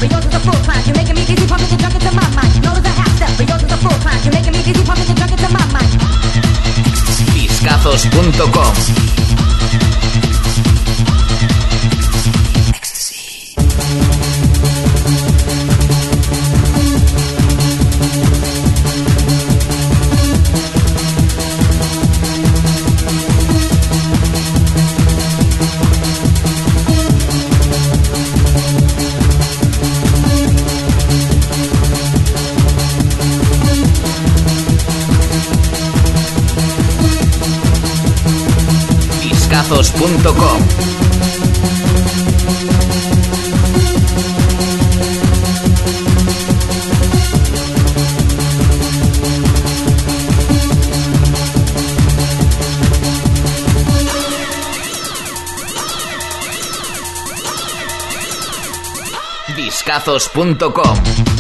but yours is a full climb. You're making me dizzy, pumping the drunk into my mind. No, it's a half step, but yours is a full climb. You're making me dizzy, pumping the drunk into my mind. Discazos.com. Discazos.com. Discazos.com.